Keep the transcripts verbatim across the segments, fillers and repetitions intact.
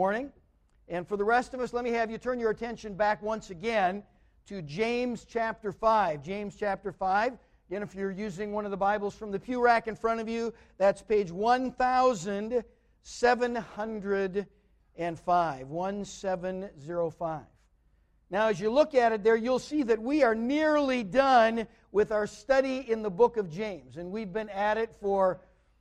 morning. And for the rest of us, let me have you turn your attention back once again to James chapter five. James chapter five. Again, if you're using one of the Bibles from the pew rack in front of you, that's page one thousand seven hundred five. one seven zero five. Now, as you look at it there, you'll see that we are nearly done with our study in the book of James. And we've been at it for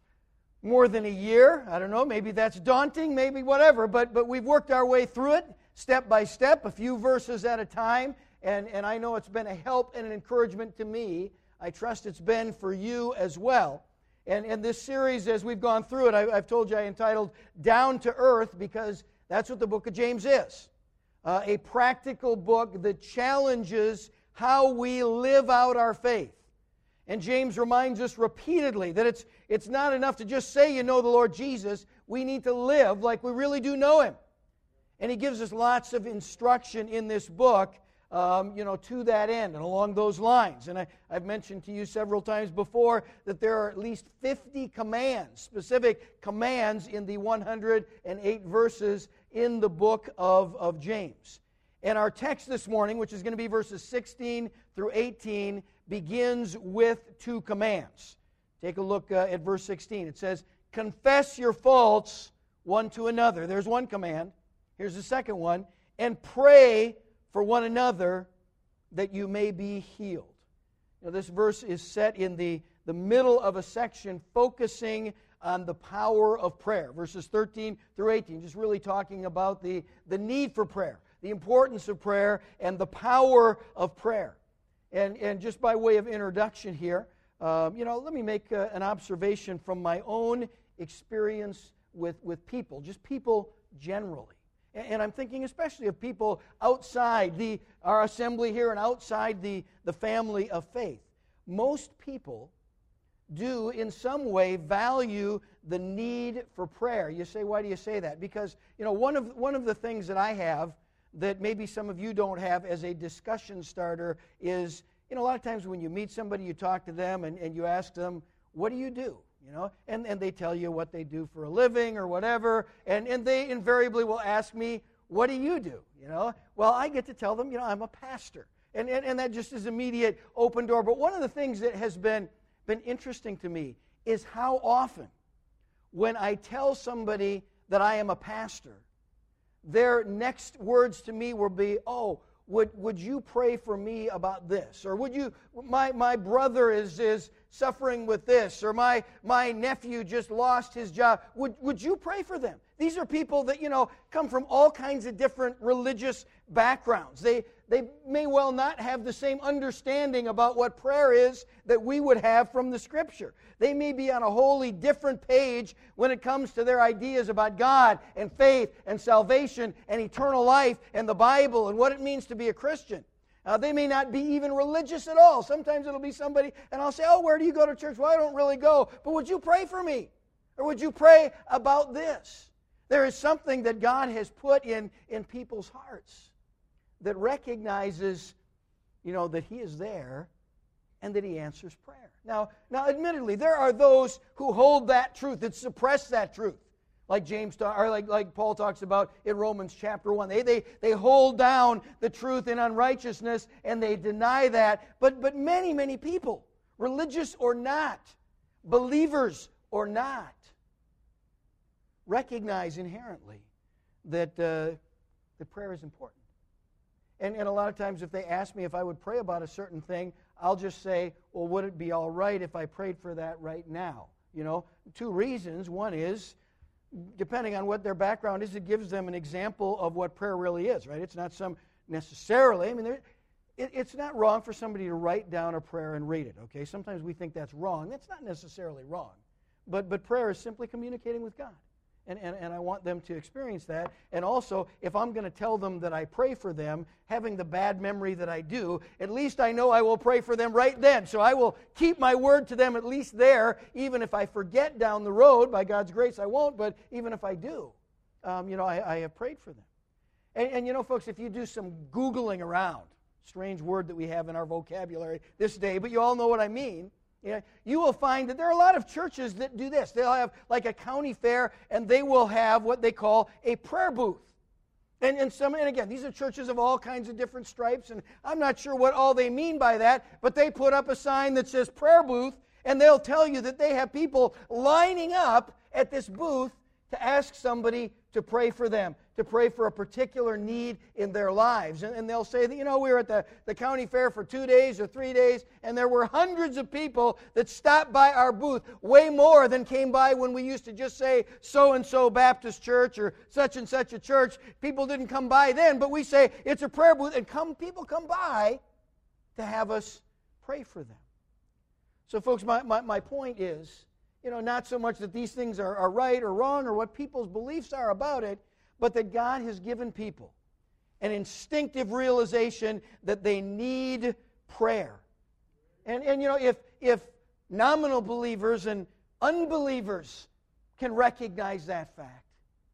more than a year. I don't know, maybe that's daunting, maybe whatever, but but we've worked our way through it step by step, a few verses at a time, and, and I know it's been a help and an encouragement to me. I trust it's been for you as well. And, and this series, as we've gone through it, I, I've told you I entitled Down to Earth, because that's what the book of James is. Uh, a practical book that challenges how we live out our faith. And James reminds us repeatedly that it's, it's not enough to just say you know the Lord Jesus. We need to live like we really do know Him. And he gives us lots of instruction in this book, um, you know, to that end and along those lines. And I, I've mentioned to you several times before that there are at least fifty commands, specific commands in the one hundred eight verses in the book of, of James. And our text this morning, which is going to be verses sixteen through eighteen, begins with two commands. Take a look uh, at verse sixteen. It says, confess your faults one to another. There's one command. Here's the second one. And pray for one another that you may be healed. Now, this verse is set in the, the middle of a section focusing on the power of prayer. Verses thirteen through eighteen, just really talking about the, the need for prayer, the importance of prayer, and the power of prayer. And, and just by way of introduction here, um, you know, let me make uh, an observation from my own experience with, with people, just people generally. And, and I'm thinking especially of people outside the our assembly here and outside the, the family of faith. Most people do in some way value the need for prayer. You say, why do you say that? Because, you know, one of one of the things that I have that maybe some of you don't have as a discussion starter is, you know, a lot of times when you meet somebody, you talk to them and, and you ask them, what do you do? You know, and, and they tell you what they do for a living or whatever, and, and they invariably will ask me, what do you do? You know, well, I get to tell them, you know, I'm a pastor. And, and, and that just is immediate open door. But one of the things that has been, been interesting to me is how often when I tell somebody that I am a pastor, their next words to me will be, oh, would would you pray for me about this? Or would you, my my brother is is suffering with this, or my my nephew just lost his job. Would would you pray for them? These are people that, you know, come from all kinds of different religious backgrounds. They they may well not have the same understanding about what prayer is that we would have from the Scripture. They may be on a wholly different page when it comes to their ideas about God and faith and salvation and eternal life and the Bible and what it means to be a Christian. Uh, they may not be even religious at all. Sometimes it'll be somebody, and I'll say, oh, where do you go to church? Well, I don't really go, but would you pray for me? Or would you pray about this? There is something that God has put in, in people's hearts that recognizes, you know, that He is there and that He answers prayer. Now, now, admittedly, there are those who hold that truth, that suppress that truth, like James or like, like Paul talks about in Romans chapter one. They, they, they hold down the truth in unrighteousness and they deny that. But, but many, many people, religious or not, believers or not, recognize inherently that uh, the prayer is important. And, and a lot of times if they ask me if I would pray about a certain thing, I'll just say, well, would it be all right if I prayed for that right now? You know, two reasons. One is, depending on what their background is, it gives them an example of what prayer really is, right? It's not some necessarily, I mean, there, it, it's not wrong for somebody to write down a prayer and read it, okay? Sometimes we think that's wrong. That's not necessarily wrong. But, but prayer is simply communicating with God. And, and, and I want them to experience that. And also, if I'm going to tell them that I pray for them, having the bad memory that I do, at least I know I will pray for them right then. So I will keep my word to them at least there, even if I forget down the road. By God's grace, I won't, but even if I do, um, you know, I, I have prayed for them. And, and, you know, folks, if you do some Googling around, strange word that we have in our vocabulary this day, but you all know what I mean. You know, you will find that there are a lot of churches that do this. They'll have like a county fair, and they will have what they call a prayer booth. And, and some, and again, these are churches of all kinds of different stripes, and I'm not sure what all they mean by that, but they put up a sign that says prayer booth, and they'll tell you that they have people lining up at this booth to ask somebody to pray for them, to pray for a particular need in their lives. And, and they'll say that, you know, we were at the, the county fair for two days or three days, and there were hundreds of people that stopped by our booth, way more than came by when we used to just say so-and-so Baptist church or such and such a church. People didn't come by then, but we say it's a prayer booth, and come people come by to have us pray for them. So, folks, my, my, my point is, you know, not so much that these things are, are right or wrong or what people's beliefs are about it, but that God has given people an instinctive realization that they need prayer. And, and you know, if, if nominal believers and unbelievers can recognize that fact,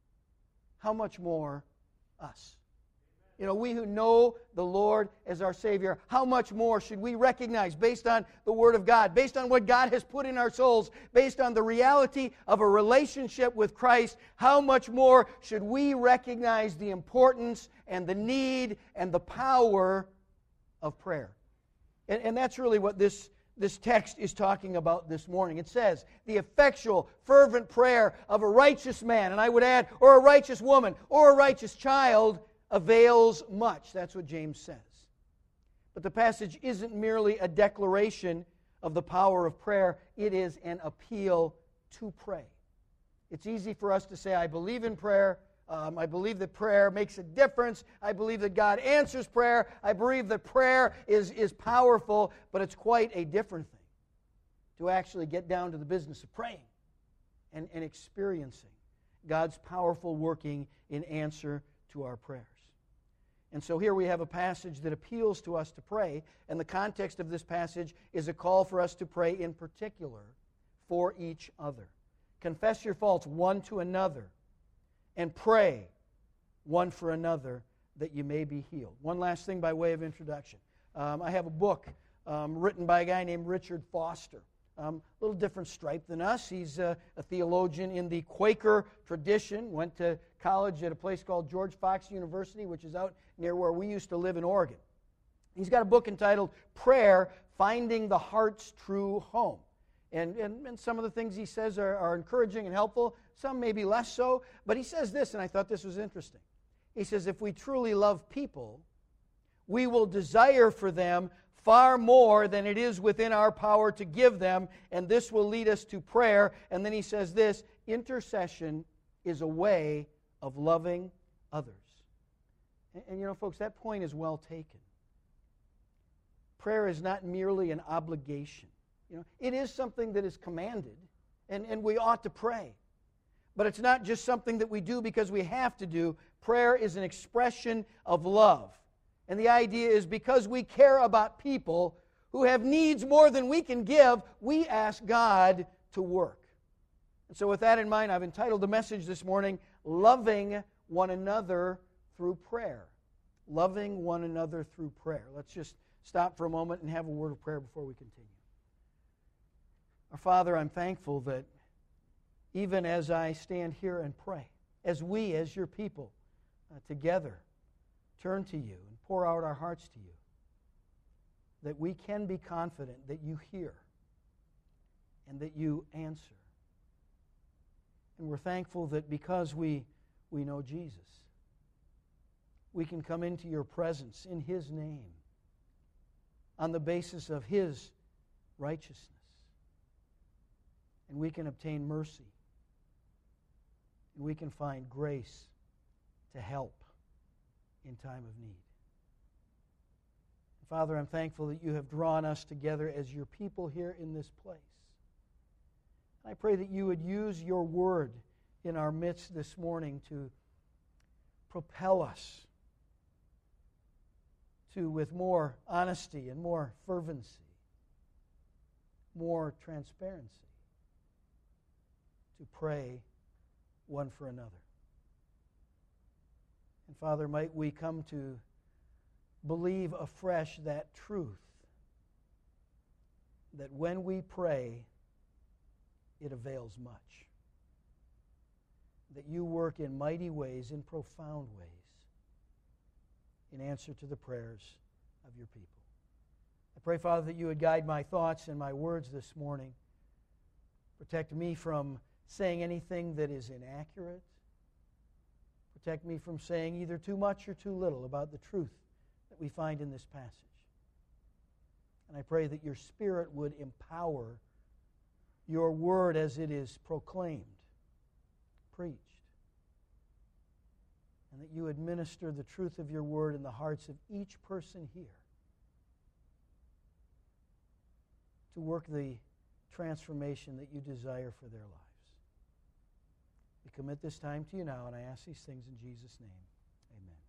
how much more us? You know, we who know the Lord as our Savior, how much more should we recognize based on the Word of God, based on what God has put in our souls, based on the reality of a relationship with Christ, how much more should we recognize the importance and the need and the power of prayer? And, and that's really what this, this text is talking about this morning. It says, the effectual, fervent prayer of a righteous man, and I would add, or a righteous woman, or a righteous child, avails much. That's what James says. But the passage isn't merely a declaration of the power of prayer. It is an appeal to pray. It's easy for us to say, I believe in prayer. Um, I believe that prayer makes a difference. I believe that God answers prayer. I believe that prayer is, is powerful, but it's quite a different thing to actually get down to the business of praying and, and experiencing God's powerful working in answer to our prayers. And so here we have a passage that appeals to us to pray, and the context of this passage is a call for us to pray in particular for each other. Confess your faults one to another, and pray one for another that you may be healed. One last thing by way of introduction. Um, I have a book um, written by a guy named Richard Foster. Um, a little different stripe than us. He's uh, a theologian in the Quaker tradition, went to college at a place called George Fox University, which is out near where we used to live in Oregon. He's got a book entitled Prayer, Finding the Heart's True Home. And, and, and some of the things he says are, are encouraging and helpful, some maybe less so, but he says this, and I thought this was interesting. He says, if we truly love people, we will desire for them far more than it is within our power to give them, and this will lead us to prayer. And then he says this, intercession is a way of loving others. And, and you know, folks, that point is well taken. Prayer is not merely an obligation. You know, it is something that is commanded, and, and we ought to pray. But it's not just something that we do because we have to do. Prayer is an expression of love. And the idea is because we care about people who have needs more than we can give, we ask God to work. And so with that in mind, I've entitled the message this morning, Loving One Another Through Prayer. Loving one another through prayer. Let's just stop for a moment and have a word of prayer before we continue. Our Father, I'm thankful that even as I stand here and pray, as we, as your people, uh, together turn to you and pour out our hearts to you, that we can be confident that you hear and that you answer. And we're thankful that because we, we know Jesus, we can come into your presence in his name on the basis of his righteousness. And we can obtain mercy. And we can find grace to help in time of need. Father, I'm thankful that you have drawn us together as your people here in this place. I pray that you would use your word in our midst this morning to propel us to, with more honesty and more fervency, more transparency, to pray one for another. And Father, might we come to believe afresh that truth that when we pray, it avails much. That you work in mighty ways, in profound ways, in answer to the prayers of your people. I pray, Father, that you would guide my thoughts and my words this morning. Protect me from saying anything that is inaccurate. Protect me from saying either too much or too little about the truth that we find in this passage. And I pray that your Spirit would empower your word as it is proclaimed, preached, and that you administer the truth of your word in the hearts of each person here to work the transformation that you desire for their lives. We commit this time to you now, and I ask these things in Jesus' name. Amen.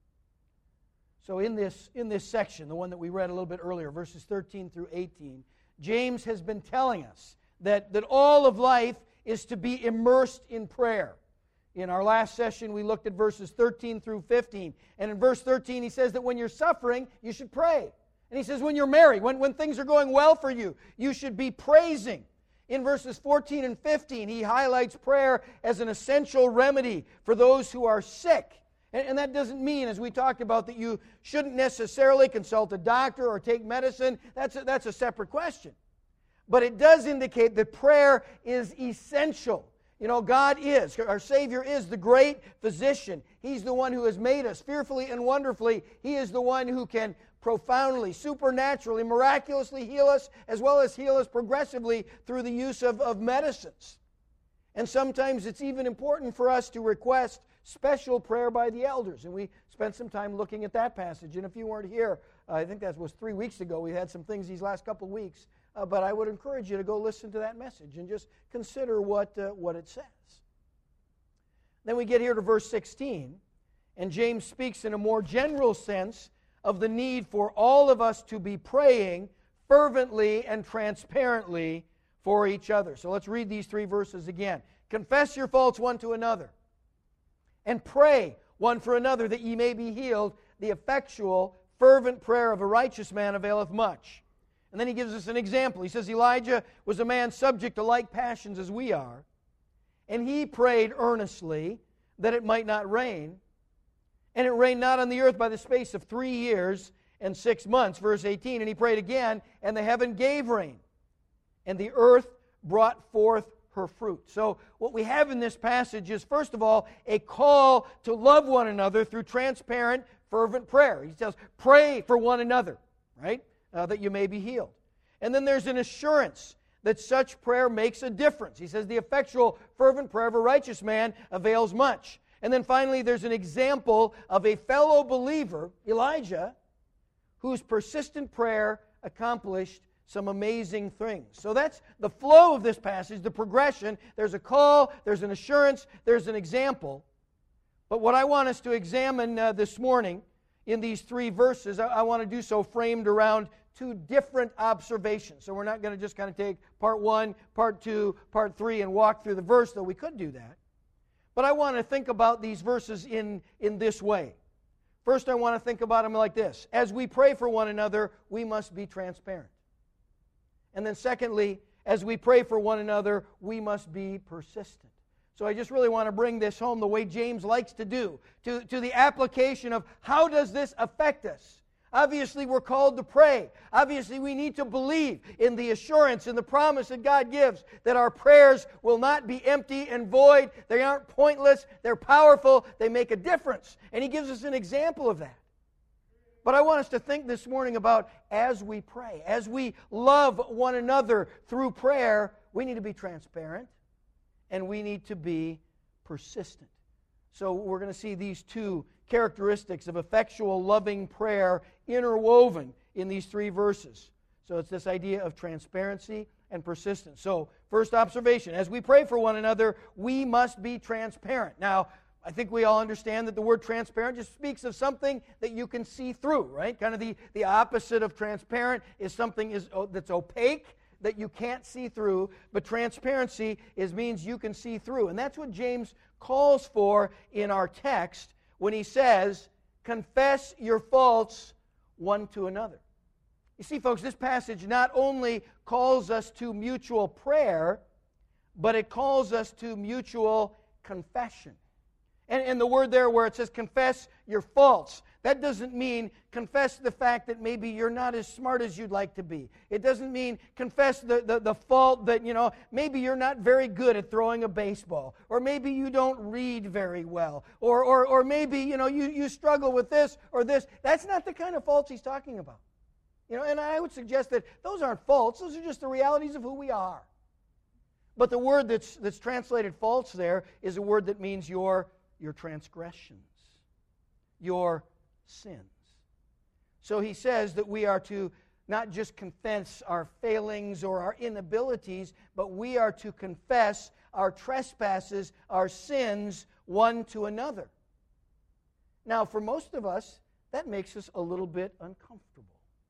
So in this, in this section, the one that we read a little bit earlier, verses thirteen through eighteen, James has been telling us that, that all of life is to be immersed in prayer. In our last session, we looked at verses thirteen through fifteen. And in verse thirteen, he says that when you're suffering, you should pray. And he says when you're married, when, when things are going well for you, you should be praising. In verses fourteen and fifteen, he highlights prayer as an essential remedy for those who are sick. And, and that doesn't mean, as we talked about, that you shouldn't necessarily consult a doctor or take medicine. That's a, that's a separate question. But it does indicate that prayer is essential. You know, God is, our Savior is the great physician. He's the one who has made us fearfully and wonderfully. He is the one who can profoundly, supernaturally, miraculously heal us, as well as heal us progressively through the use of, of medicines. And sometimes it's even important for us to request special prayer by the elders. And we spent some time looking at that passage. And if you weren't here, uh, I think that was three weeks ago. We had some things these last couple of weeks. Uh, but I would encourage you to go listen to that message and just consider what, uh, what it says. Then we get here to verse sixteen, and James speaks in a more general sense of the need for all of us to be praying fervently and transparently for each other. So let's read these three verses again. Confess your faults one to another, and pray one for another that ye may be healed. The effectual, fervent prayer of a righteous man availeth much. And then he gives us an example. He says Elijah was a man subject to like passions as we are, and he prayed earnestly that it might not rain. And it rained not on the earth by the space of three years and six months. Verse eighteen, and he prayed again, and the heaven gave rain, and the earth brought forth her fruit. So what we have in this passage is, first of all, a call to love one another through transparent, fervent prayer. He says, pray for one another, right? Uh, that you may be healed. And then there's an assurance that such prayer makes a difference. He says the effectual, fervent prayer of a righteous man avails much. And then finally there's an example of a fellow believer, Elijah, whose persistent prayer accomplished some amazing things. So that's the flow of this passage, the progression. There's a call, there's an assurance, there's an example. But what I want us to examine uh, this morning in these three verses, I, I want to do so framed around two different observations. So we're not going to just kind of take part one, part two, part three, and walk through the verse, though we could do that. But I want to think about these verses in, in this way. First, I want to think about them like this. As we pray for one another, we must be transparent. And then secondly, as we pray for one another, we must be persistent. So I just really want to bring this home the way James likes to do, to, to the application of how does this affect us? Obviously, we're called to pray. Obviously, we need to believe in the assurance and the promise that God gives that our prayers will not be empty and void. They aren't pointless. They're powerful. They make a difference. And he gives us an example of that. But I want us to think this morning about as we pray, as we love one another through prayer, we need to be transparent and we need to be persistent. So we're going to see these two characteristics of effectual, loving prayer interwoven in these three verses. So it's this idea of transparency and persistence. So first observation, as we pray for one another, we must be transparent. Now, I think we all understand that the word transparent just speaks of something that you can see through, right? Kind of the, the opposite of transparent is something is, that's opaque, that you can't see through, but transparency is means you can see through. And that's what James calls for in our text when he says, confess your faults one to another. You see, folks, this passage not only calls us to mutual prayer, but it calls us to mutual confession. And, and the word there where it says confess your faults, that doesn't mean confess the fact that maybe you're not as smart as you'd like to be. It doesn't mean confess the, the, the fault that, you know, maybe you're not very good at throwing a baseball, or maybe you don't read very well, or, or, or maybe, you know, you, you struggle with this or this. That's not the kind of faults he's talking about. You know, and I would suggest that those aren't faults. Those are just the realities of who we are. But the word that's, that's translated faults there is a word that means your, your transgressions, your sins. So he says that we are to not just confess our failings or our inabilities, but we are to confess our trespasses, our sins, one to another. Now, for most of us, that makes us a little bit uncomfortable.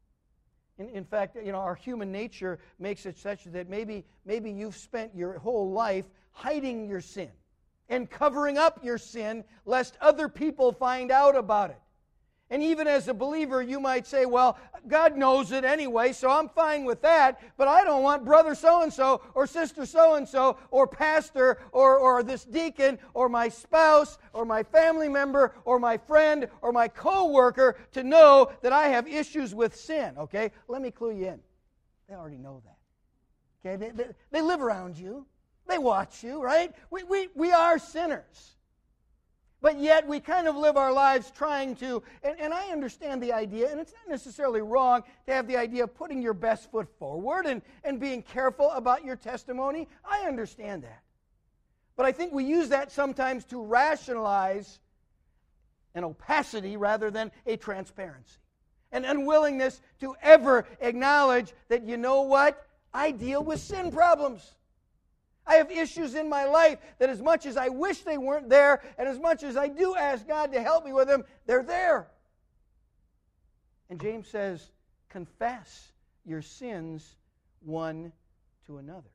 In, in fact, you know, our human nature makes it such that maybe, maybe you've spent your whole life hiding your sin and covering up your sin lest other people find out about it. And even as a believer, you might say, well, God knows it anyway, so I'm fine with that, but I don't want brother so-and-so or sister so-and-so or pastor or, or this deacon or my spouse or my family member or my friend or my co-worker to know that I have issues with sin, okay? Let me clue you in. They already know that. Okay? They, they, they live around you. They watch you, right? We, we, we are sinners. But yet we kind of live our lives trying to, and, and I understand the idea, and it's not necessarily wrong to have the idea of putting your best foot forward and, and being careful about your testimony. I understand that. But I think we use that sometimes to rationalize an opacity rather than a transparency. An unwillingness to ever acknowledge that, you know what, I deal with sin problems. I have issues in my life that as much as I wish they weren't there, and as much as I do ask God to help me with them, they're there. And James says, confess your sins one to another.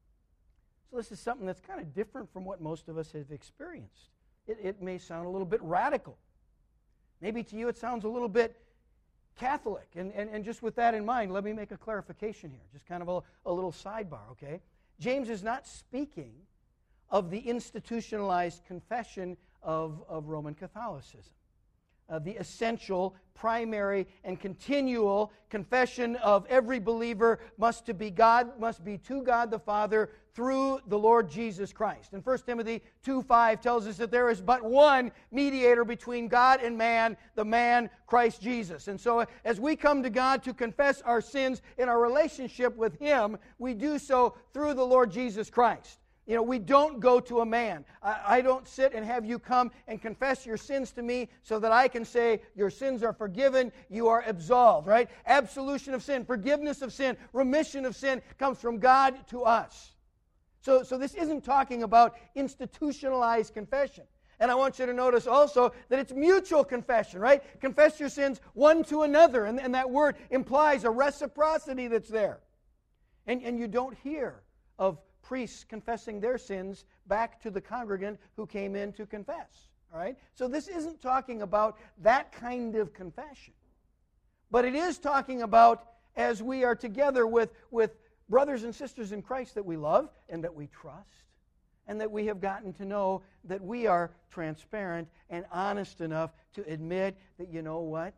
So this is something that's kind of different from what most of us have experienced. It, it may sound a little bit radical. Maybe to you it sounds a little bit Catholic. And, and, and just with that in mind, let me make a clarification here. Just kind of a, a little sidebar, okay? James is not speaking of the institutionalized confession of, of Roman Catholicism. Uh, the essential, primary, and continual confession of every believer must to be God, must be to God the Father through the Lord Jesus Christ. And First Timothy two five tells us that there is but one mediator between God and man, the man Christ Jesus. And so as we come to God to confess our sins in our relationship with Him, we do so through the Lord Jesus Christ. You know, we don't go to a man. I, I don't sit and have you come and confess your sins to me so that I can say your sins are forgiven, you are absolved, right? Absolution of sin, forgiveness of sin, remission of sin comes from God to us. So, so this isn't talking about institutionalized confession. And I want you to notice also that it's mutual confession, right? Confess your sins one to another. And, and that word implies a reciprocity that's there. And, and you don't hear of priests confessing their sins back to the congregant who came in to confess. All right? So this isn't talking about that kind of confession. But it is talking about as we are together with, with brothers and sisters in Christ that we love and that we trust, and that we have gotten to know that we are transparent and honest enough to admit that, you know what?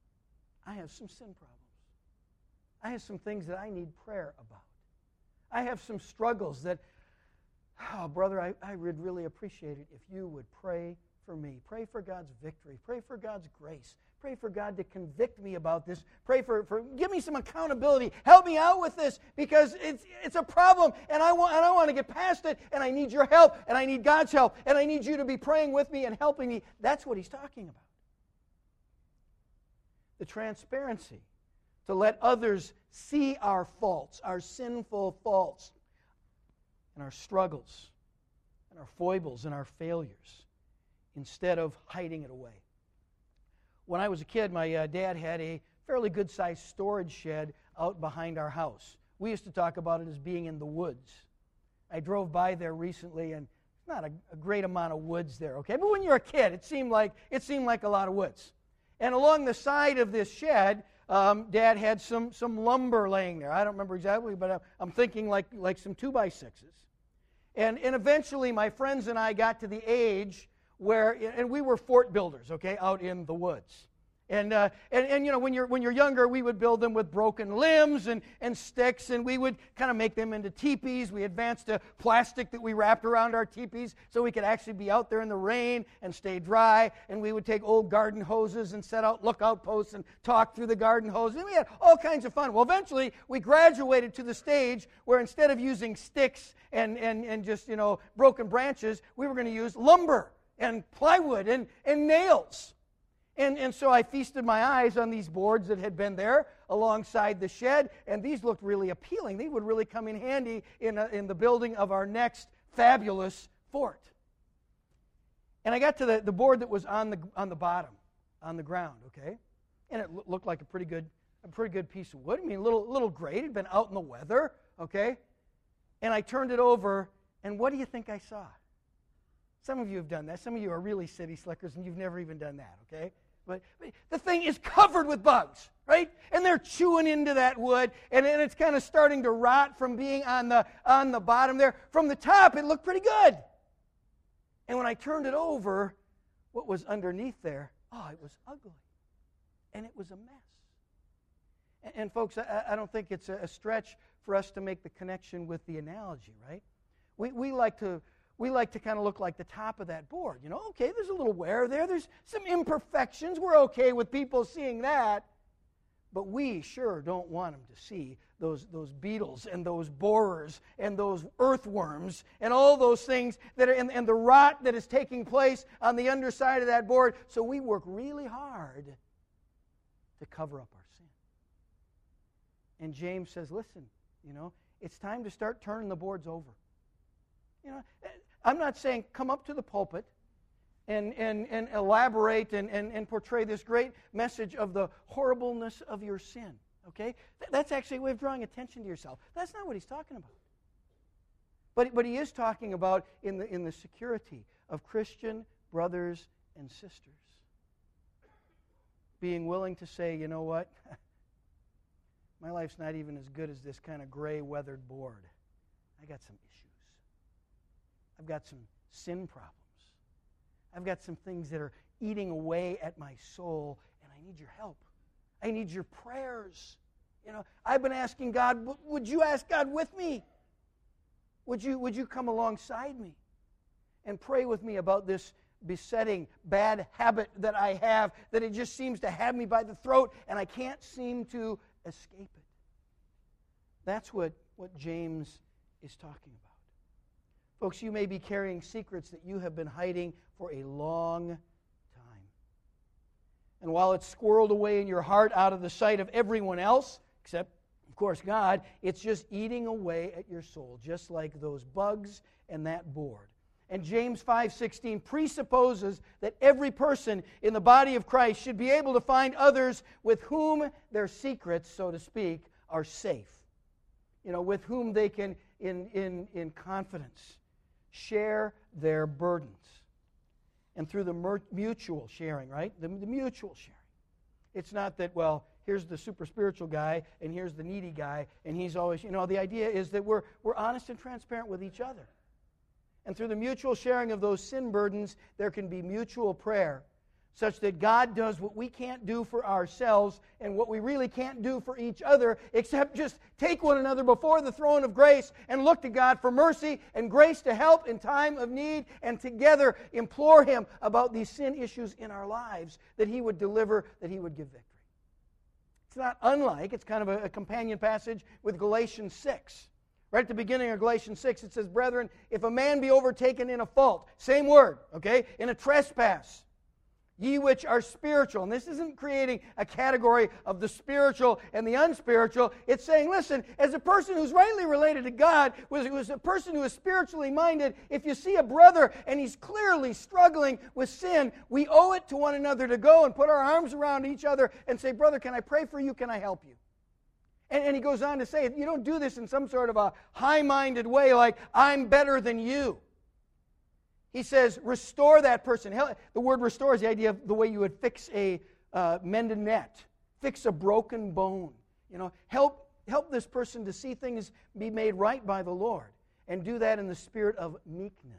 I have some sin problems. I have some things that I need prayer about. I have some struggles that, oh, brother, I, I would really appreciate it if you would pray for me. Pray for God's victory. Pray for God's grace. Pray for God to convict me about this. Pray for, for give me some accountability. Help me out with this because it's it's a problem and I want and I want to get past it and I need your help and I need God's help and I need you to be praying with me and helping me. That's what he's talking about. The transparency to let others see our faults, our sinful faults, and our struggles, and our foibles, and our failures, instead of hiding it away. When I was a kid, my uh, dad had a fairly good-sized storage shed out behind our house. We used to talk about it as being in the woods. I drove by there recently, and it's not a, a great amount of woods there, okay? But when you're a kid, it seemed like it seemed like a lot of woods. And along the side of this shed, um, Dad had some, some lumber laying there. I don't remember exactly, but I'm, I'm thinking like, like some two by sixes. And, and eventually my friends and I got to the age where, and we were fort builders, okay, out in the woods. And, uh, and, and, you know, when you're, when you're younger, we would build them with broken limbs and, and sticks, and we would kind of make them into teepees. We advanced to plastic that we wrapped around our teepees so we could actually be out there in the rain and stay dry. And we would take old garden hoses and set out lookout posts and talk through the garden hoses. And we had all kinds of fun. Well, eventually, we graduated to the stage where instead of using sticks and, and, and just, you know, broken branches, we were going to use lumber and plywood and, and nails. And, and so I feasted my eyes on these boards that had been there alongside the shed, and these looked really appealing. They would really come in handy in, a, in the building of our next fabulous fort. And I got to the, the board that was on the, on the bottom, on the ground, okay? And it lo- looked like a pretty good a pretty good piece of wood. I mean, a little, little gray. It had been out in the weather, okay? And I turned it over, and what do you think I saw? Some of you have done that. Some of you are really city slickers, and you've never even done that, okay? But the thing is covered with bugs, right? And they're chewing into that wood, and, and it's kind of starting to rot from being on the, on the bottom there. From the top, it looked pretty good. And when I turned it over, what was underneath there, oh, it was ugly. And it was a mess. And, and folks, I, I don't think it's a, a stretch for us to make the connection with the analogy, right? We, we like to... We like to kind of look like the top of that board. You know, okay, there's a little wear there. There's some imperfections. We're okay with people seeing that. But we sure don't want them to see those, those beetles and those borers and those earthworms and all those things that are, and, and the rot that is taking place on the underside of that board. So we work really hard to cover up our sin. And James says, listen, you know, it's time to start turning the boards over. You know, I'm not saying come up to the pulpit and, and, and elaborate and, and, and portray this great message of the horribleness of your sin, okay? That's actually a way of drawing attention to yourself. That's not what he's talking about. But, but he is talking about in the, in the security of Christian brothers and sisters being willing to say, you know what? My life's not even as good as this kind of gray, weathered board. I got some issues. I've got some sin problems. I've got some things that are eating away at my soul, and I need your help. I need your prayers. You know, I've been asking God, would you ask God with me? Would you, would you come alongside me and pray with me about this besetting bad habit that I have, that it just seems to have me by the throat, and I can't seem to escape it? That's what, what James is talking about. Folks, you may be carrying secrets that you have been hiding for a long time. And while it's squirreled away in your heart out of the sight of everyone else, except, of course, God, it's just eating away at your soul, just like those bugs and that board. And James five sixteen presupposes that every person in the body of Christ should be able to find others with whom their secrets, so to speak, are safe. You know, with whom they can, in, in, in confidence, share their burdens. And through the mer- mutual sharing, right? The, the mutual sharing. It's not that, well, here's the super spiritual guy, and here's the needy guy, and he's always, you know, the idea is that we're, we're honest and transparent with each other. And through the mutual sharing of those sin burdens, there can be mutual prayer, such that God does what we can't do for ourselves and what we really can't do for each other, except just take one another before the throne of grace and look to God for mercy and grace to help in time of need, and together implore Him about these sin issues in our lives, that He would deliver, that He would give victory. It's not unlike, it's kind of a, a companion passage with Galatians six. Right at the beginning of Galatians six, it says, brethren, if a man be overtaken in a fault, same word, okay, in a trespass, ye which are spiritual. And this isn't creating a category of the spiritual and the unspiritual. It's saying, listen, as a person who's rightly related to God, who's a person who is spiritually minded, if you see a brother and he's clearly struggling with sin, we owe it to one another to go and put our arms around each other and say, brother, can I pray for you? Can I help you? And, and he goes on to say, you don't do this in some sort of a high-minded way like, I'm better than you. He says, restore that person. The word restore is the idea of the way you would fix a uh, mend a net. fix a broken bone. You know, help, help this person to see things be made right by the Lord. And do that in the spirit of meekness.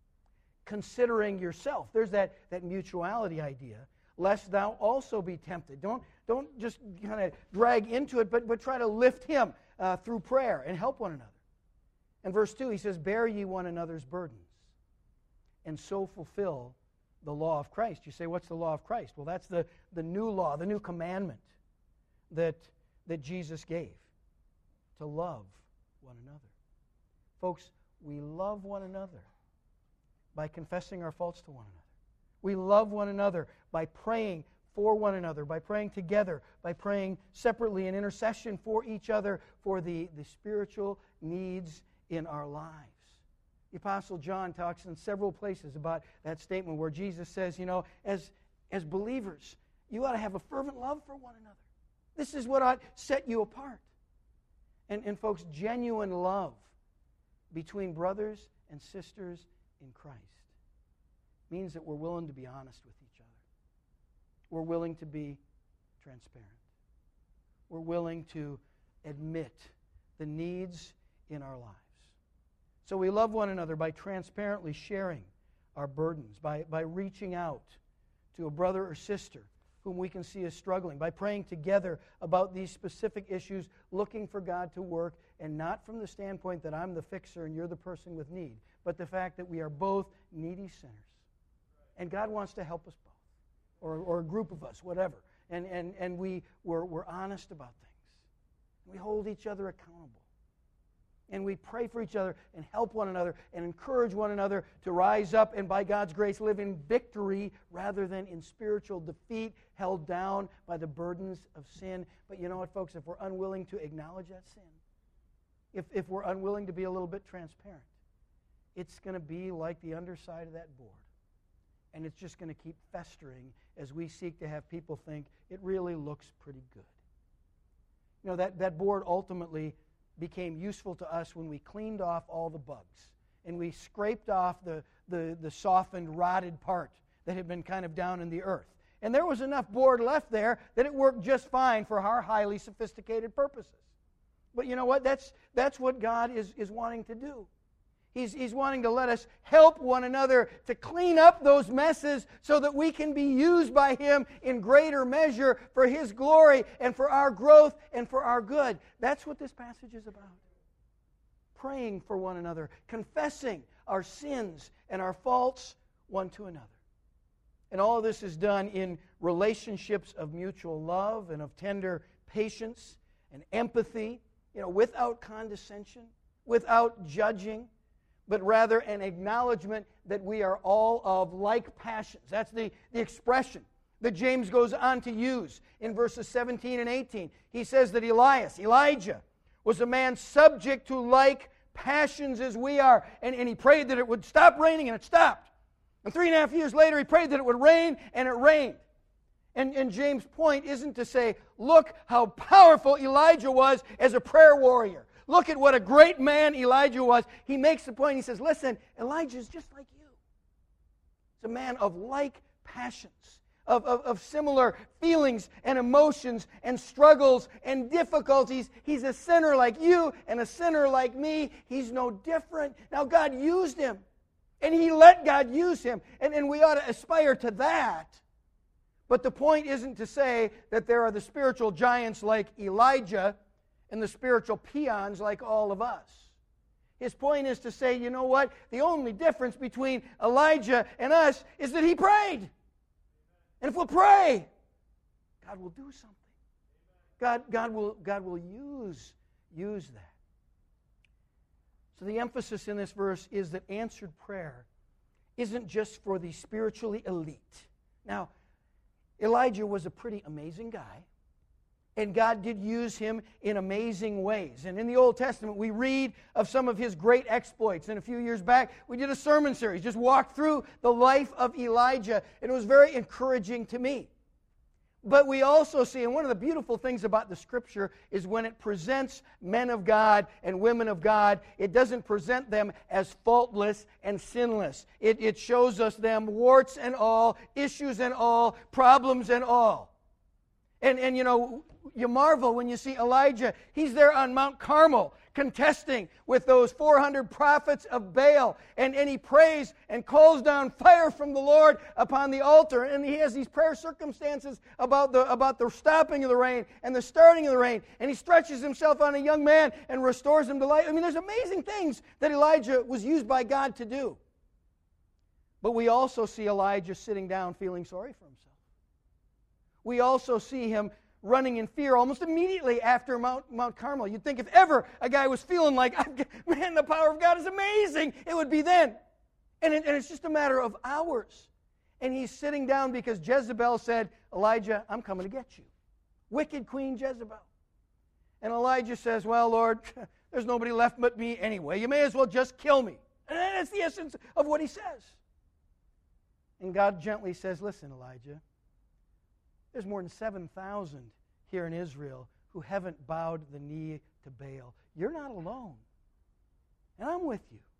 Considering yourself. There's that, that mutuality idea. Lest thou also be tempted. Don't, don't just kind of drag into it, but, but try to lift him uh, through prayer and help one another. In verse two, he says, bear ye one another's burdens, and so fulfill the law of Christ. You say, what's the law of Christ? Well, that's the, the new law, the new commandment that, that Jesus gave. To love one another. Folks, we love one another by confessing our faults to one another. We love one another by praying for one another, by praying together, by praying separately in intercession for each other, for the, the spiritual needs in our lives. The Apostle John talks in several places about that statement where Jesus says, you know, as, as believers, you ought to have a fervent love for one another. This is what ought to set you apart. And, and folks, genuine love between brothers and sisters in Christ means that we're willing to be honest with each other. We're willing to be transparent. We're willing to admit the needs in our lives. So we love one another by transparently sharing our burdens, by, by reaching out to a brother or sister whom we can see is struggling, by praying together about these specific issues, looking for God to work, and not from the standpoint that I'm the fixer and you're the person with need, but the fact that we are both needy sinners. And God wants to help us both, or, or a group of us, whatever. And, and, and we, we're, we're honest about things. We hold each other accountable. And we pray for each other and help one another and encourage one another to rise up and by God's grace live in victory rather than in spiritual defeat, held down by the burdens of sin. But you know what, folks? If we're unwilling to acknowledge that sin, if, if we're unwilling to be a little bit transparent, it's going to be like the underside of that board. And it's just going to keep festering as we seek to have people think it really looks pretty good. You know, that, that board ultimately became useful to us when we cleaned off all the bugs and we scraped off the, the, the softened, rotted part that had been kind of down in the earth. And there was enough board left there that it worked just fine for our highly sophisticated purposes. But you know what? That's, that's what God is, is wanting to do. He's, he's wanting to let us help one another to clean up those messes so that we can be used by Him in greater measure for His glory and for our growth and for our good. That's what this passage is about. Praying for one another, confessing our sins and our faults one to another. And all of this is done in relationships of mutual love and of tender patience and empathy, you know, without condescension, without judging, but rather an acknowledgement that we are all of like passions. That's the, the expression that James goes on to use in verses seventeen and eighteen. He says that Elias, Elijah, was a man subject to like passions as we are. And, and he prayed that it would stop raining, and it stopped. And three and a half years later, he prayed that it would rain, and it rained. And, and James' point isn't to say, look how powerful Elijah was as a prayer warrior. Look at what a great man Elijah was. He makes the point. He says, listen, Elijah's just like you. He's a man of like passions, of, of, of similar feelings and emotions and struggles and difficulties. He's a sinner like you and a sinner like me. He's no different. Now, God used him, and he let God use him, and, and we ought to aspire to that. But the point isn't to say that there are the spiritual giants like Elijah and the spiritual peons like all of us. His point is to say, you know what? The only difference between Elijah and us is that he prayed. And if we'll pray, God will do something. God, God, will, God will use, use that. So the emphasis in this verse is that answered prayer isn't just for the spiritually elite. Now, Elijah was a pretty amazing guy. And God did use him in amazing ways. And in the Old Testament, we read of some of his great exploits. And a few years back, we did a sermon series, just walked through the life of Elijah. And it was very encouraging to me. But we also see, and one of the beautiful things about the Scripture is when it presents men of God and women of God, it doesn't present them as faultless and sinless. It, it shows us them warts and all, issues and all, problems and all. And, and you know, you marvel when you see Elijah. He's there on Mount Carmel contesting with those four hundred prophets of Baal. And, and he prays and calls down fire from the Lord upon the altar. And he has these prayer circumstances about the, about the stopping of the rain and the starting of the rain. And he stretches himself on a young man and restores him to life. I mean, there's amazing things that Elijah was used by God to do. But we also see Elijah sitting down feeling sorry for himself. We also see him running in fear almost immediately after Mount, Mount Carmel. You'd think if ever a guy was feeling like, man, the power of God is amazing, it would be then. And, it, and it's just a matter of hours. And he's sitting down because Jezebel said, Elijah, I'm coming to get you. Wicked Queen Jezebel. And Elijah says, well, Lord, there's nobody left but me anyway. You may as well just kill me. And that's the essence of what he says. And God gently says, listen, Elijah, there's more than seven thousand here in Israel who haven't bowed the knee to Baal. You're not alone. And I'm with you.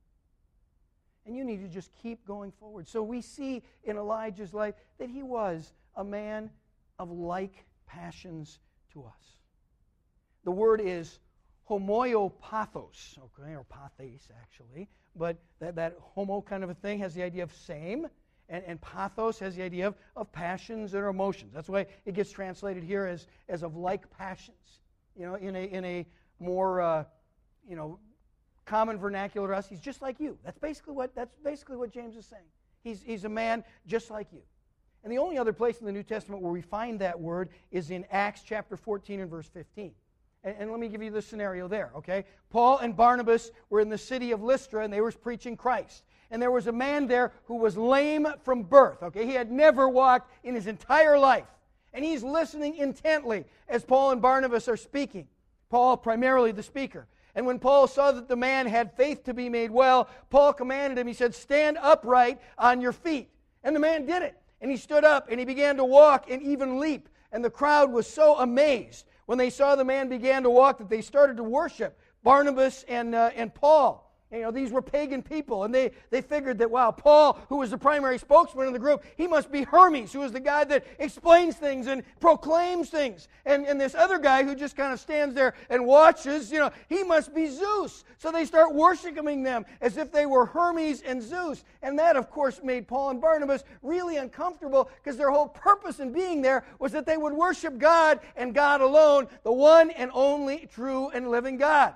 And you need to just keep going forward. So we see in Elijah's life that he was a man of like passions to us. The word is homoiopathos, okay, or pathes actually, but that, that homo kind of a thing has the idea of same. And, and pathos has the idea of, of passions or emotions. That's why it gets translated here as, as of like passions. You know, in a in a more uh, you know common vernacular to us, he's just like you. That's basically what that's basically what James is saying. He's he's a man just like you. And the only other place in the New Testament where we find that word is in Acts chapter fourteen and verse fifteen. And, and let me give you the scenario there. Okay, Paul and Barnabas were in the city of Lystra and they were preaching Christ. And there was a man there who was lame from birth. Okay, he had never walked in his entire life. And he's listening intently as Paul and Barnabas are speaking. Paul, primarily the speaker. And when Paul saw that the man had faith to be made well, Paul commanded him, he said, stand upright on your feet. And the man did it. And he stood up and he began to walk and even leap. And the crowd was so amazed when they saw the man began to walk that they started to worship Barnabas and, uh, and Paul. You know, these were pagan people, and they, they figured that, wow, Paul, who was the primary spokesman in the group, he must be Hermes, who is the guy that explains things and proclaims things. And, and this other guy who just kind of stands there and watches, you know, he must be Zeus. So they start worshiping them as if they were Hermes and Zeus. And that, of course, made Paul and Barnabas really uncomfortable because their whole purpose in being there was that they would worship God and God alone, the one and only true and living God.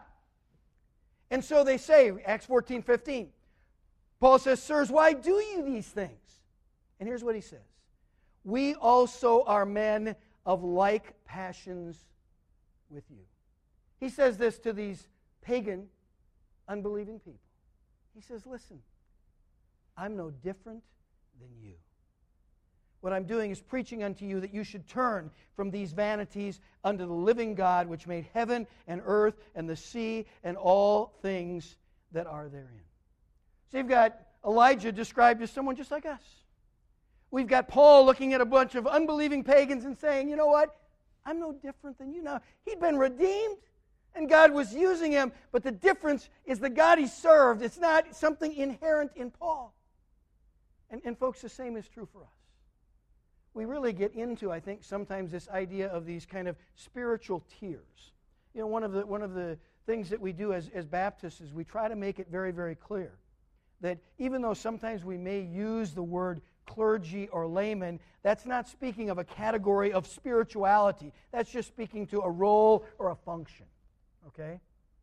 And so they say, Acts fourteen fifteen, Paul says, sirs, why do you these things? And here's what he says. We also are men of like passions with you. He says this to these pagan, unbelieving people. He says, listen, I'm no different than you. What I'm doing is preaching unto you that you should turn from these vanities unto the living God, which made heaven and earth and the sea and all things that are therein. So you've got Elijah described as someone just like us. We've got Paul looking at a bunch of unbelieving pagans and saying, you know what? I'm no different than you. Now, he'd been redeemed, and God was using him, but the difference is the God he served. It's not something inherent in Paul. And, and folks, the same is true for us. We really get into, I think, sometimes this idea of these kind of spiritual tiers. You know, one of the one of the things that we do as, as Baptists is we try to make it very, very clear that even though sometimes we may use the word clergy or layman, that's not speaking of a category of spirituality. That's just speaking to a role or a function. Okay?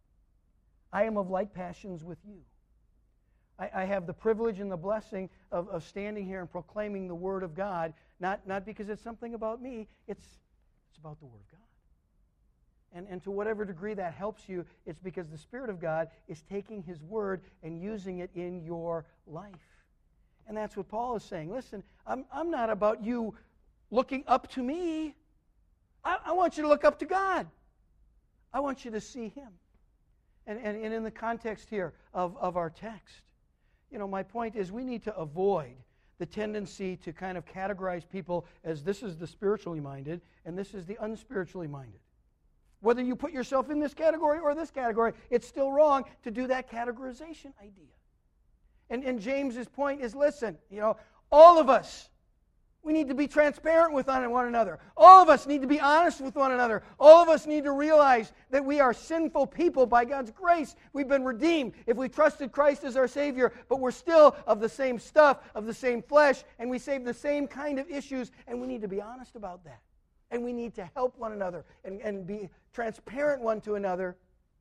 I am of like passions with you. I, I have the privilege and the blessing of, of standing here and proclaiming the Word of God, not, not because it's something about me, it's, it's about the Word of God. And, and to whatever degree that helps you, it's because the Spirit of God is taking His Word and using it in your life. And that's what Paul is saying. Listen, I'm, I'm not about you looking up to me. I, I want you to look up to God. I want you to see Him. And, and, and in the context here of, of our text, you know, my point is we need to avoid the tendency to kind of categorize people as this is the spiritually minded and this is the unspiritually minded. Whether you put yourself in this category or this category, it's still wrong to do that categorization idea. And, and James's point is, listen, you know, all of us We need to be transparent with one another. All of us need to be honest with one another. All of us need to realize that we are sinful people by God's grace. We've been redeemed if we trusted Christ as our Savior, but we're still of the same stuff, of the same flesh, and we save the same kind of issues, and we need to be honest about that. And we need to help one another and, and be transparent one to another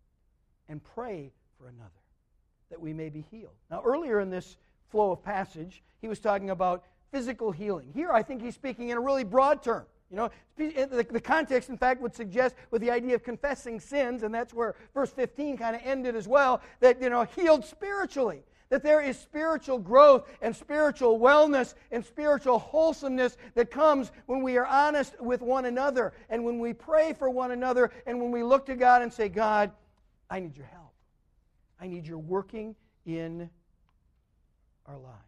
and pray for another that we may be healed. Now, earlier in this flow of passage, he was talking about physical healing. Here, I think he's speaking in a really broad term. You know, the, the context, in fact, would suggest with the idea of confessing sins, and that's where verse fifteen kind of ended as well, that, you know, healed spiritually. That there is spiritual growth and spiritual wellness and spiritual wholesomeness that comes when we are honest with one another and when we pray for one another and when we look to God and say, God, I need your help. I need your working in our lives.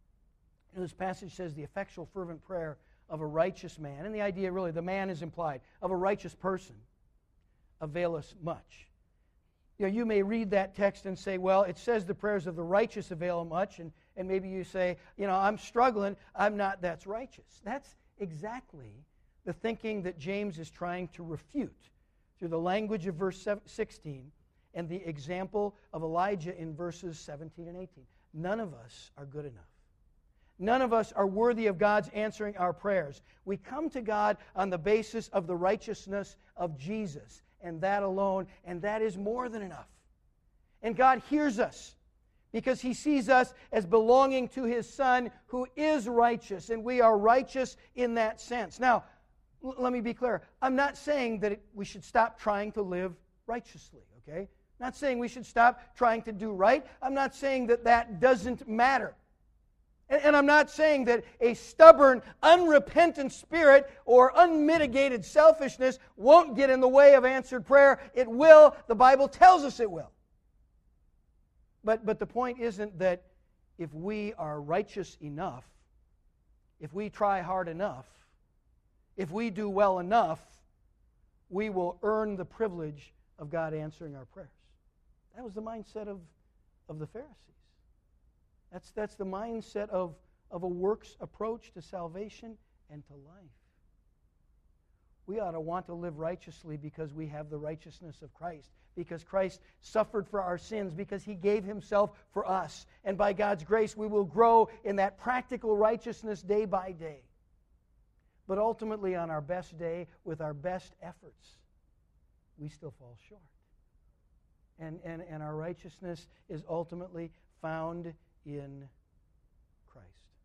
And this passage says the effectual, fervent prayer of a righteous man, and the idea really, the man is implied, of a righteous person, availeth much. You know, you may read that text and say, well, it says the prayers of the righteous avail much, and, and maybe you say, you know, I'm struggling, I'm not that's righteous. That's exactly the thinking that James is trying to refute through the language of verse sixteen and the example of Elijah in verses seventeen and eighteen. None of us are good enough. None of us are worthy of God's answering our prayers. We come to God on the basis of the righteousness of Jesus, and that alone, and that is more than enough. And God hears us because He sees us as belonging to His Son who is righteous, and we are righteous in that sense. Now, l- let me be clear. I'm not saying that it, we should stop trying to live righteously, okay? I'm not saying we should stop trying to do right. I'm not saying that that doesn't matter. And I'm not saying that a stubborn, unrepentant spirit or unmitigated selfishness won't get in the way of answered prayer. It will. The Bible tells us it will. But, but the point isn't that if we are righteous enough, if we try hard enough, if we do well enough, we will earn the privilege of God answering our prayers. That was the mindset of, of the Pharisees. That's, that's the mindset of, of a works approach to salvation and to life. We ought to want to live righteously because we have the righteousness of Christ, because Christ suffered for our sins, because He gave Himself for us. And by God's grace, we will grow in that practical righteousness day by day. But ultimately, on our best day, with our best efforts, we still fall short. And, and, and our righteousness is ultimately found in Christ.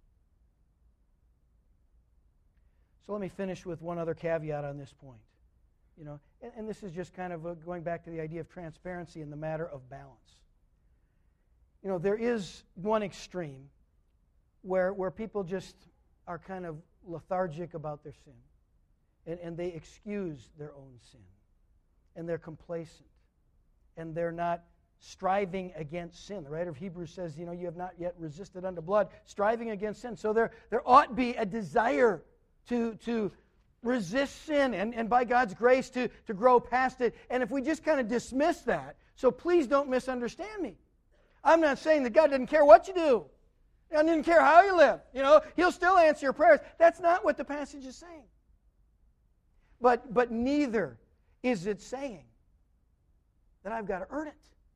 So let me finish with one other caveat on this point. You know, and, and this is just kind of a, going back to the idea of transparency in the matter of balance. You know, there is one extreme where where people just are kind of lethargic about their sin, and, and they excuse their own sin, and they're complacent, and they're not striving against sin. The writer of Hebrews says, you know, you have not yet resisted unto blood, striving against sin. So there, there ought be a desire to, to resist sin and, and by God's grace to, to grow past it. And if we just kind of dismiss that, so please don't misunderstand me. I'm not saying that God doesn't care what you do. God doesn't care how you live. You know, He'll still answer your prayers. That's not what the passage is saying. But, but neither is it saying that I've got to earn it.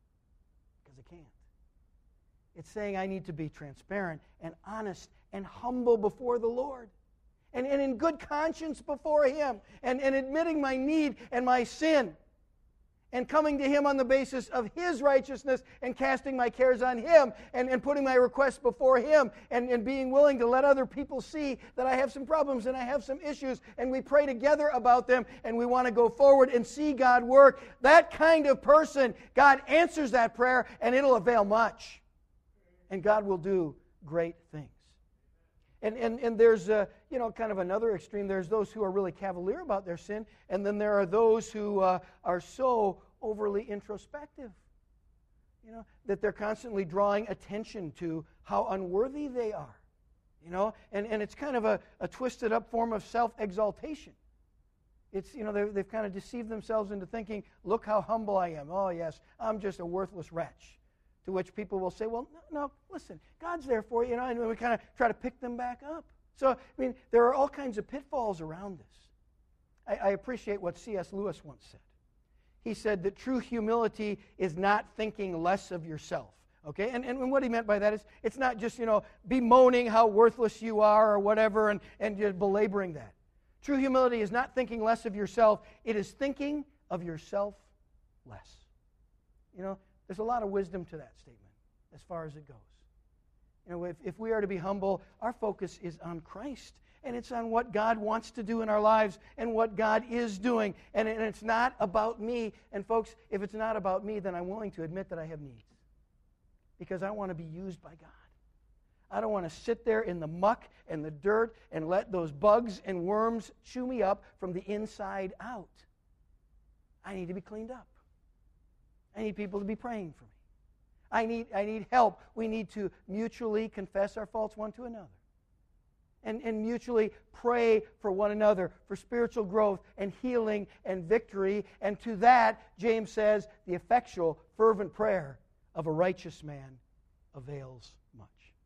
I can't. It's saying I need to be transparent and honest and humble before the Lord. And, and in good conscience before Him. And, and admitting my need and my sin. And coming to Him on the basis of His righteousness and casting my cares on Him. And, and putting my requests before Him. And, and being willing to let other people see that I have some problems and I have some issues. And we pray together about them. And we want to go forward and see God work. That kind of person, God answers that prayer and it'll avail much. And God will do great things. And, and, and there's, a, you know, kind of another extreme. There's those who are really cavalier about their sin, and then there are those who uh, are so overly introspective, you know, that they're constantly drawing attention to how unworthy they are, you know, and, and it's kind of a, a twisted up form of self-exaltation. It's, you know, they've kind of deceived themselves into thinking, look how humble I am. Oh, yes, I'm just a worthless wretch. To which people will say, well, no, no, listen, God's there for you, you know, and we kind of try to pick them back up. So, I mean, there are all kinds of pitfalls around this. I, I appreciate what C S Lewis once said. He said that true humility is not thinking less of yourself. Okay, and, and what he meant by that is it's not just, you know, bemoaning how worthless you are or whatever and, and just belaboring that. True humility is not thinking less of yourself. It is thinking of yourself less. You know, there's a lot of wisdom to that statement as far as it goes. You know, if, if we are to be humble, our focus is on Christ. And it's on what God wants to do in our lives and what God is doing. And, and it's not about me. And folks, if it's not about me, then I'm willing to admit that I have needs. Because I want to be used by God. I don't want to sit there in the muck and the dirt and let those bugs and worms chew me up from the inside out. I need to be cleaned up. I need people to be praying for me. I need, I need help. We need to mutually confess our faults one to another. And, and mutually pray for one another for spiritual growth and healing and victory. And to that, James says, the effectual, fervent prayer of a righteous man avails much.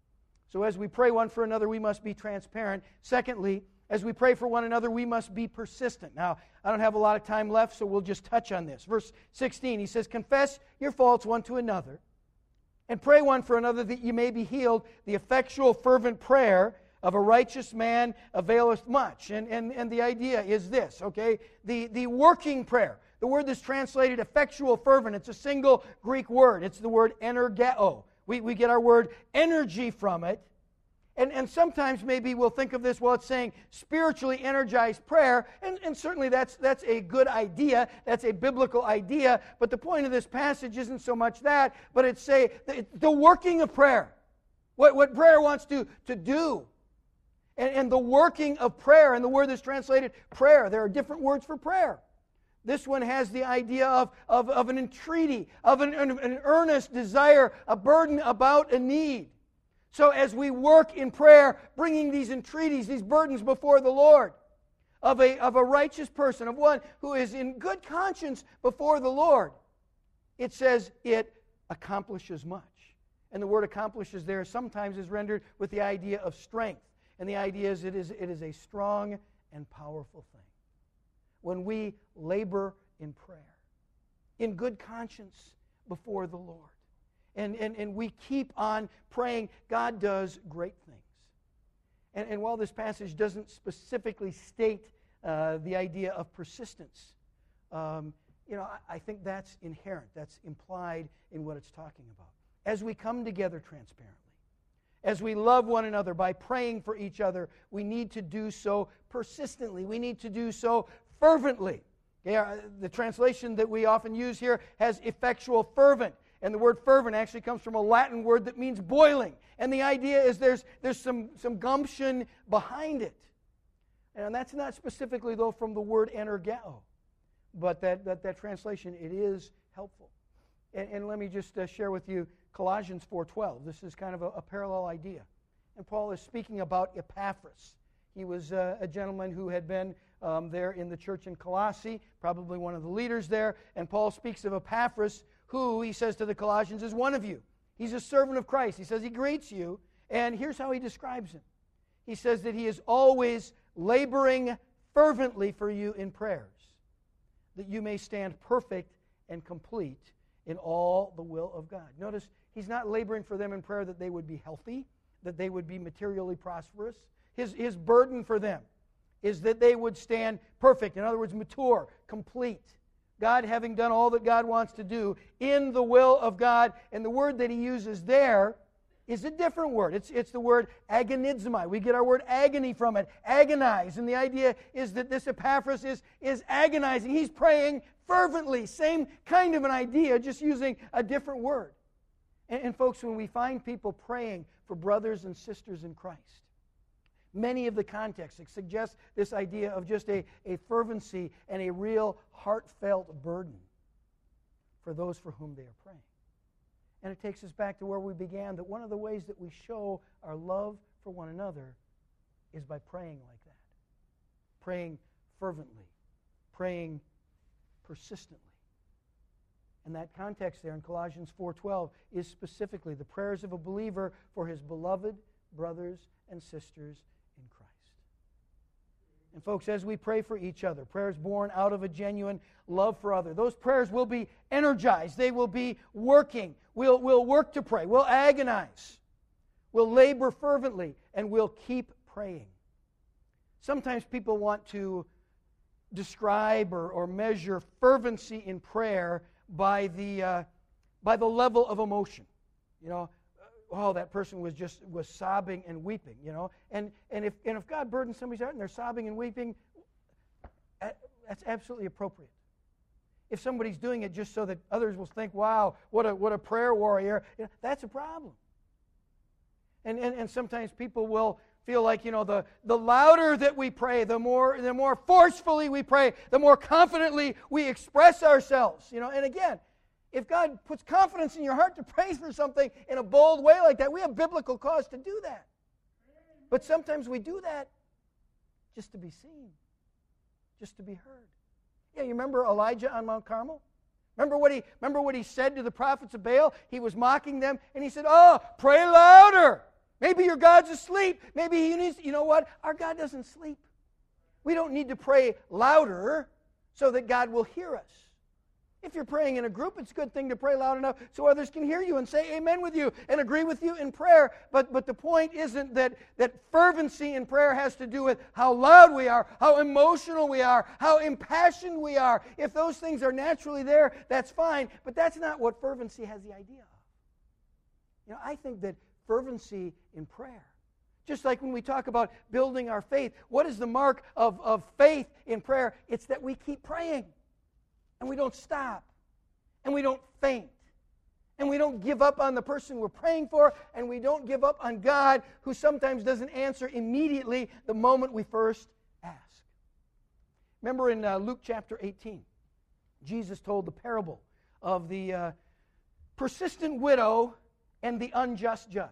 So as we pray one for another, we must be transparent. Secondly, as we pray for one another, we must be persistent. Now, I don't have a lot of time left, so we'll just touch on this. Verse sixteen, he says, confess your faults one to another, and pray one for another that you may be healed. The effectual, fervent prayer of a righteous man availeth much. And, and, and the idea is this, okay? The, the working prayer. The word that's translated effectual, fervent, it's a single Greek word. It's the word energeo. We, we get our word energy from it. And, and sometimes maybe we'll think of this, well, it's saying spiritually energized prayer. And, and certainly that's, that's a good idea. That's a biblical idea. But the point of this passage isn't so much that, but it's say the, the working of prayer. What, what prayer wants to, to do. And, and the working of prayer, and the word that's translated prayer. There are different words for prayer. This one has the idea of, of, of an entreaty, of an, an, an earnest desire, a burden about a need. So as we work in prayer, bringing these entreaties, these burdens before the Lord, of a, of a righteous person, of one who is in good conscience before the Lord, it says it accomplishes much. And the word accomplishes there sometimes is rendered with the idea of strength. And the idea is it is, it is a strong and powerful thing. When we labor in prayer, in good conscience before the Lord, and, and, and we keep on praying, God does great things. And, and while this passage doesn't specifically state uh, the idea of persistence, um, you know, I, I think that's inherent, that's implied in what it's talking about. As we come together transparently, as we love one another by praying for each other, we need to do so persistently. We need to do so fervently. Yeah, the translation that we often use here has effectual, fervent. And the word fervent actually comes from a Latin word that means boiling. And the idea is there's, there's some, some gumption behind it. And that's not specifically, though, from the word energeo. But that, that, that translation, it is helpful. And, and let me just uh, share with you Colossians four twelve. This is kind of a, a parallel idea. And Paul is speaking about Epaphras. He was uh, a gentleman who had been um, there in the church in Colossae, probably one of the leaders there. And Paul speaks of Epaphras, who, he says to the Colossians, is one of you. He's a servant of Christ. He says he greets you. And here's how he describes him. He says that he is always laboring fervently for you in prayers, that you may stand perfect and complete in all the will of God. Notice, he's not laboring for them in prayer that they would be healthy, that they would be materially prosperous. His, his burden for them is that they would stand perfect. In other words, mature, complete. God having done all that God wants to do in the will of God. And the word that he uses there is a different word. It's, it's the word agonizomai. We get our word agony from it, agonize. And the idea is that this Epaphras is, is agonizing. He's praying fervently. Same kind of an idea, just using a different word. And, and folks, when we find people praying for brothers and sisters in Christ, many of the contexts suggest this idea of just a, a fervency and a real heartfelt burden for those for whom they are praying. And it takes us back to where we began, that one of the ways that we show our love for one another is by praying like that. Praying fervently. Praying persistently. And that context there in Colossians four twelve is specifically the prayers of a believer for his beloved brothers and sisters in Christ. And folks, as we pray for each other, prayers born out of a genuine love for others, those prayers will be energized. They will be working. We'll, we'll work to pray. We'll agonize. We'll labor fervently. And we'll keep praying. Sometimes people want to describe or, or measure fervency in prayer by the, uh, by the level of emotion. You know, oh, that person was just was sobbing and weeping, you know. And and if and if God burdens somebody's heart and they're sobbing and weeping, that's absolutely appropriate. If somebody's doing it just so that others will think, wow, what a what a prayer warrior, you know, that's a problem. And, and and sometimes people will feel like, you know, the, the louder that we pray, the more the more forcefully we pray, the more confidently we express ourselves. You know, and again, if God puts confidence in your heart to pray for something in a bold way like that, we have biblical cause to do that. But sometimes we do that just to be seen, just to be heard. Yeah, you remember Elijah on Mount Carmel? Remember what he remember what he said to the prophets of Baal? He was mocking them, and he said, "Oh, pray louder. Maybe your God's asleep. Maybe he needs." You know what? Our God doesn't sleep. We don't need to pray louder so that God will hear us. If you're praying in a group, it's a good thing to pray loud enough so others can hear you and say amen with you and agree with you in prayer. But, but the point isn't that, that fervency in prayer has to do with how loud we are, how emotional we are, how impassioned we are. If those things are naturally there, that's fine. But that's not what fervency has the idea of. You know, I think that fervency in prayer, just like when we talk about building our faith, what is the mark of, of faith in prayer? It's that we keep praying. And we don't stop. And we don't faint. And we don't give up on the person we're praying for. And we don't give up on God, who sometimes doesn't answer immediately the moment we first ask. Remember in uh, Luke chapter eighteen, Jesus told the parable of the uh, persistent widow and the unjust judge.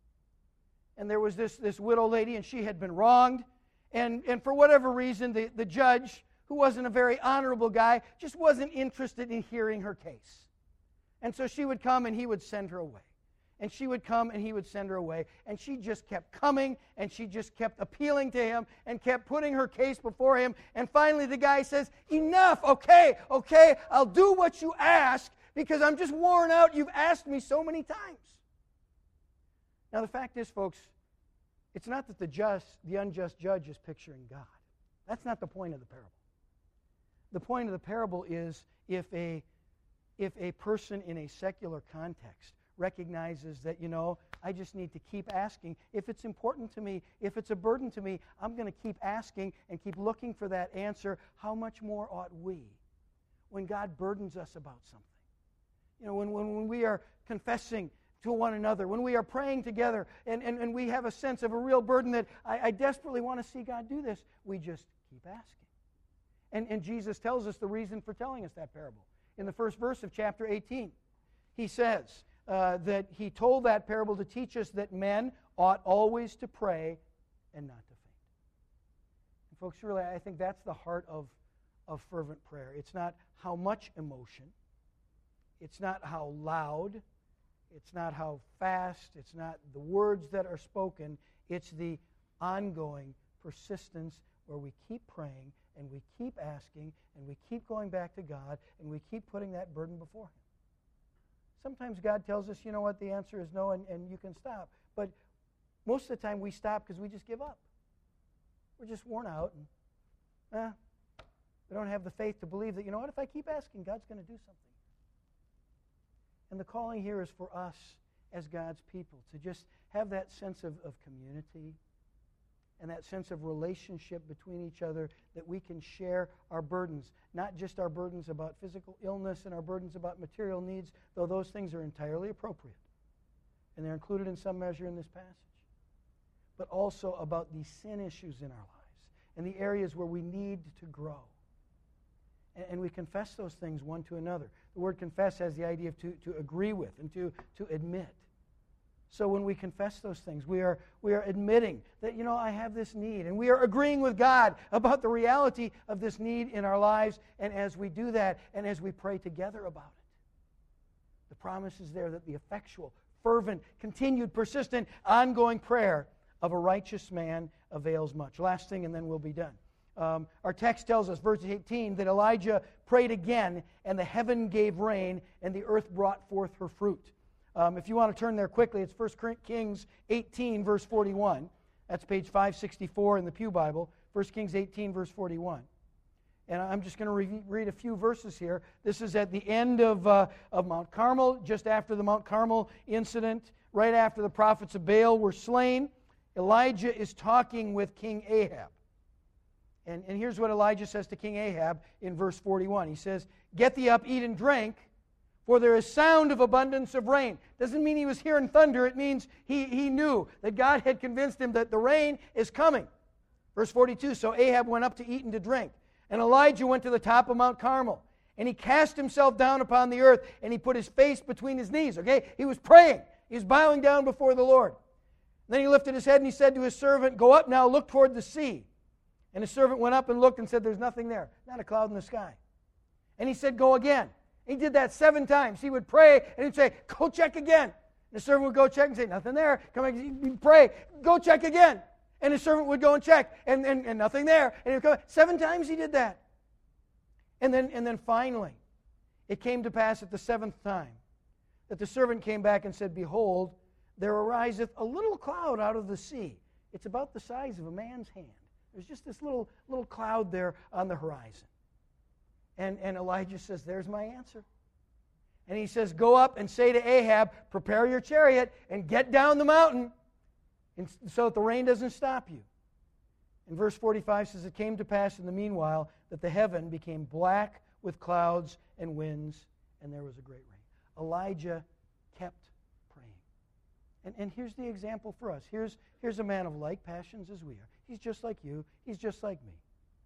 And there was this, this widow lady, and she had been wronged. And, and for whatever reason, the, the judge, who wasn't a very honorable guy, just wasn't interested in hearing her case. And so she would come and he would send her away. And she would come and he would send her away. And she just kept coming and she just kept appealing to him and kept putting her case before him. And finally the guy says, "Enough, okay, okay, I'll do what you ask because I'm just worn out. You've asked me so many times." Now the fact is, folks, it's not that the just, the unjust judge is picturing God. That's not the point of the parable. The point of the parable is if a, if a person in a secular context recognizes that, you know, I just need to keep asking. If it's important to me, if it's a burden to me, I'm going to keep asking and keep looking for that answer. How much more ought we when God burdens us about something? You know, when, when, when we are confessing to one another, when we are praying together and, and, and we have a sense of a real burden that I, I desperately want to see God do this, we just keep asking. And, and Jesus tells us the reason for telling us that parable. In the first verse of chapter eighteen, he says uh, that he told that parable to teach us that men ought always to pray and not to faint. And folks, really, I think that's the heart of, of fervent prayer. It's not how much emotion. It's not how loud. It's not how fast. It's not the words that are spoken. It's the ongoing persistence where we keep praying and we keep asking, and we keep going back to God, and we keep putting that burden before Him. Sometimes God tells us, you know what, the answer is no, and, and you can stop. But most of the time we stop because we just give up. We're just worn out, and eh, we don't have the faith to believe that, you know what, if I keep asking, God's going to do something. And the calling here is for us as God's people to just have that sense of, of community, and that sense of relationship between each other, that we can share our burdens, not just our burdens about physical illness and our burdens about material needs, though those things are entirely appropriate, and they're included in some measure in this passage, but also about the sin issues in our lives and the areas where we need to grow. And, and we confess those things one to another. The word confess has the idea of to, to agree with and to, to admit. So when we confess those things, we are, we are admitting that, you know, I have this need. And we are agreeing with God about the reality of this need in our lives. And as we do that, and as we pray together about it, the promise is there that the effectual, fervent, continued, persistent, ongoing prayer of a righteous man avails much. Last thing, and then we'll be done. Um, our text tells us, verse eighteen, that Elijah prayed again, and the heaven gave rain, and the earth brought forth her fruit. Um, if you want to turn there quickly, it's First Kings eighteen, verse forty-one. That's page five sixty-four in the Pew Bible. First Kings eighteen, verse forty-one. And I'm just going to re- read a few verses here. This is at the end of, uh, of Mount Carmel, just after the Mount Carmel incident, right after the prophets of Baal were slain. Elijah is talking with King Ahab. And, and here's what Elijah says to King Ahab in verse forty-one. He says, "Get thee up, eat and drink, for there is sound of abundance of rain." Doesn't mean he was hearing thunder. It means he, he knew that God had convinced him that the rain is coming. Verse forty-two, "So Ahab went up to eat and to drink. And Elijah went to the top of Mount Carmel. And he cast himself down upon the earth, and he put his face between his knees." Okay? He was praying. He was bowing down before the Lord. And then he lifted his head, and he said to his servant, "Go up now, look toward the sea." And his servant went up and looked and said, "There's nothing there, not a cloud in the sky." And he said, "Go again." He did that seven times. He would pray, and he'd say, "Go check again." And the servant would go check and say, "Nothing there." Come back, he'd pray, "Go check again." And his servant would go and check, and, and, and nothing there. And he'd come back. Seven times he did that. And then, and then finally, it came to pass at the seventh time that the servant came back and said, "Behold, there ariseth a little cloud out of the sea. It's about the size of a man's hand." There's just this little, little cloud there on the horizon. And, and Elijah says, "There's my answer." And he says, "Go up and say to Ahab, prepare your chariot and get down the mountain and so that the rain doesn't stop you." And verse forty-five says, "It came to pass in the meanwhile that the heaven became black with clouds and winds, and there was a great rain." Elijah kept praying. And, and here's the example for us. Here's, here's a man of like passions as we are. He's just like you. He's just like me.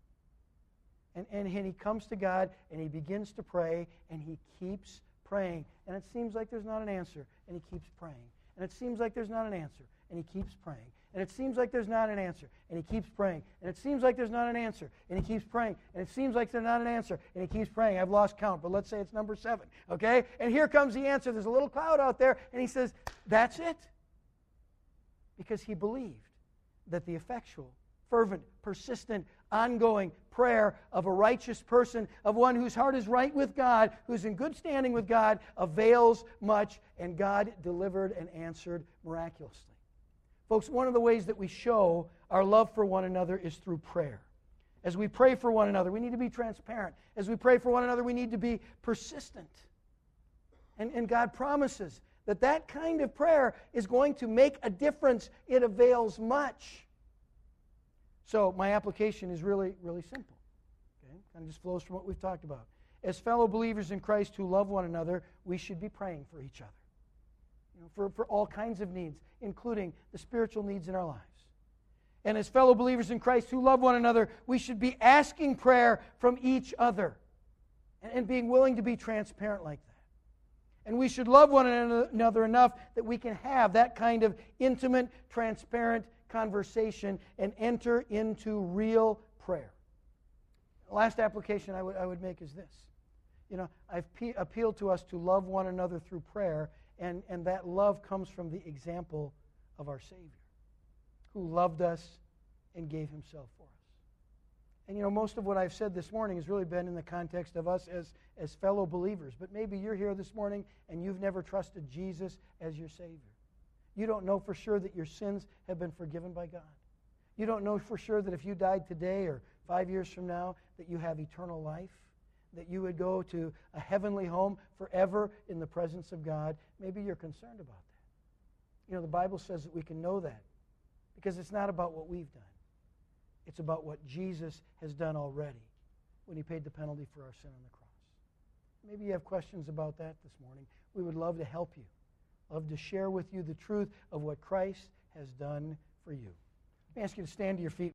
And, and, and he comes to God, and he begins to pray, and he keeps praying. And it seems like there's not an answer, and he keeps praying. And it seems like there's not an answer, and he keeps praying. And it seems like there's not an answer, and he keeps praying. And it seems like there's not an answer, and he keeps praying. And it seems like there's not an answer, and he keeps praying. I've lost count, but let's say it's number seven, okay? And here comes the answer. There's a little cloud out there, and he says, "That's it." Because he believed that the effectual, fervent, persistent, ongoing prayer of a righteous person, of one whose heart is right with God, who's in good standing with God, avails much, and God delivered and answered miraculously. Folks, one of the ways that we show our love for one another is through prayer. As we pray for one another, we need to be transparent. As we pray for one another, we need to be persistent. And, and God promises that that kind of prayer is going to make a difference. It avails much. So my application is really, really simple. Okay? Kind of just flows from what we've talked about. As fellow believers in Christ who love one another, we should be praying for each other. You know, for, for all kinds of needs, including the spiritual needs in our lives. And as fellow believers in Christ who love one another, we should be asking prayer from each other and, and being willing to be transparent like that. And we should love one another enough that we can have that kind of intimate, transparent conversation and enter into real prayer. The last application I would, I would make is this. You know, I've pe- appealed to us to love one another through prayer, and, and that love comes from the example of our Savior, who loved us and gave himself for us. And you know, most of what I've said this morning has really been in the context of us as, as fellow believers. But maybe you're here this morning and you've never trusted Jesus as your Savior. You don't know for sure that your sins have been forgiven by God. You don't know for sure that if you died today or five years from now that you have eternal life, that you would go to a heavenly home forever in the presence of God. Maybe you're concerned about that. You know, the Bible says that we can know that because it's not about what we've done. It's about what Jesus has done already when he paid the penalty for our sin on the cross. Maybe you have questions about that this morning. We would love to help you, love to share with you the truth of what Christ has done for you. Let me ask you to stand to your feet.